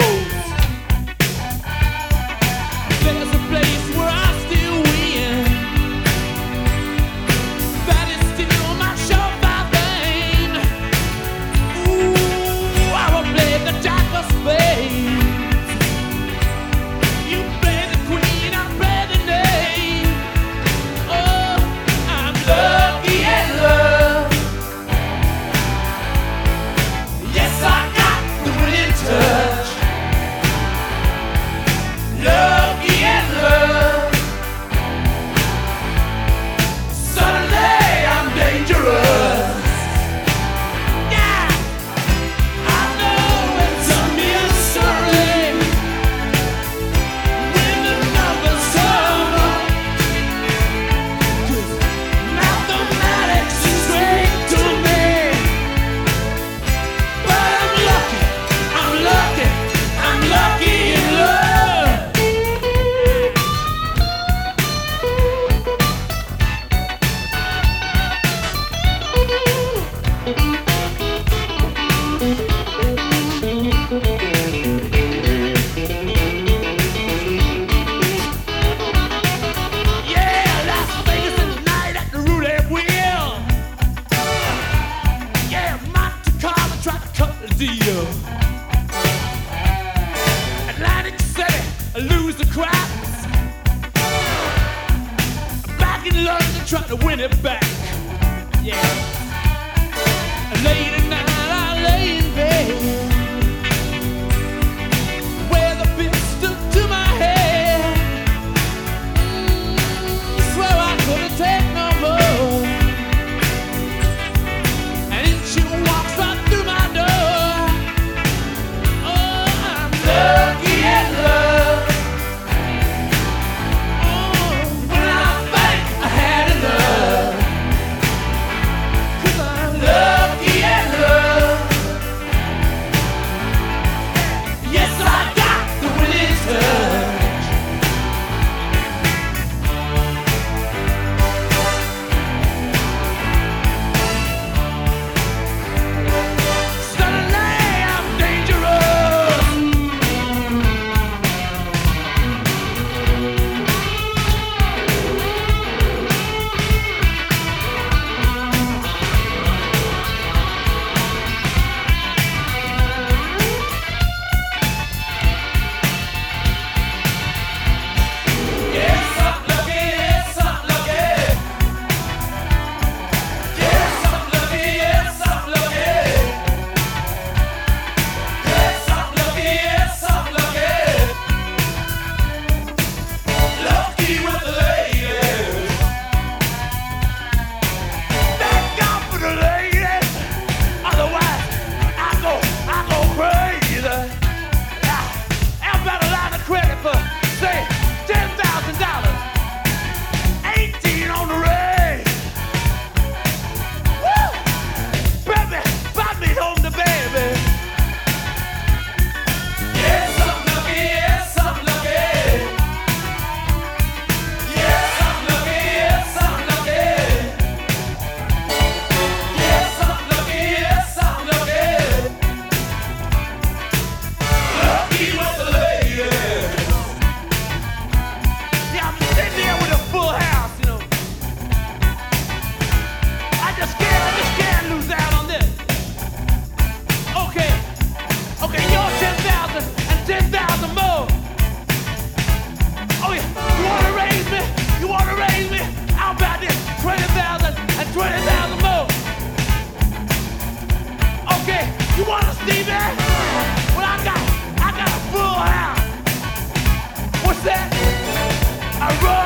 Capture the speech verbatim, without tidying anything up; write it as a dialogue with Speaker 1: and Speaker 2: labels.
Speaker 1: There's a place where I still win. That is still my surefire thing. Ooh, I will play the jack of spades. You play the queen, I play the knave. Oh, I'm lucky in love. Yes, I got the winning touch. Lucky in love. Suddenly I'm dangerous. Yeah, I know it's a mystery when the numbers come up. 'Cause mathematics is great to me. But I'm lucky, I'm lucky, I'm lucky in love. Yeah, Las Vegas in the night at the roulette wheel. Yeah, Monte Carlo tried to cut the deal. Atlantic City, I lose the craps. Back in London, trying to win it back. Yeah. Late at night, I lay in bed. Wear the pistol to my head. Mm, swear I couldn't take no more. And in she walks right through my door. Oh, I'm lucky in love. Oh, when I think I had enough. 'Cause I'm lucky in love. Yes, I got the winning touch. Suddenly I'm dangerous. Yes, I'm lucky, yes, I'm lucky. Yes, I'm lucky, yes, I'm lucky. Yes, I'm lucky, yes, I'm lucky. Lucky with the ladies. Thank God for the ladies. Otherwise, I go, I go crazy. Ah, everybody line of credit for, say, ten thousand dollars. eighteen on the raise. Woo! Baby, buy me home to baby. Yes, I'm lucky, yes, I'm lucky. Yes, I'm lucky, yes, I'm lucky. Yes, I'm lucky, yes, I'm lucky. Lucky with the ladies. Yeah, I'm sitting there with a full house, you know. I just can't, I just can't lose out on this. Okay, okay, you're ten thousand and ten thousand more. Oh yeah, you wanna raise me? You wanna raise me? How about this? twenty thousand and twenty thousand more. Okay, you wanna see me? Well, I got, I got a full house. What's that? I run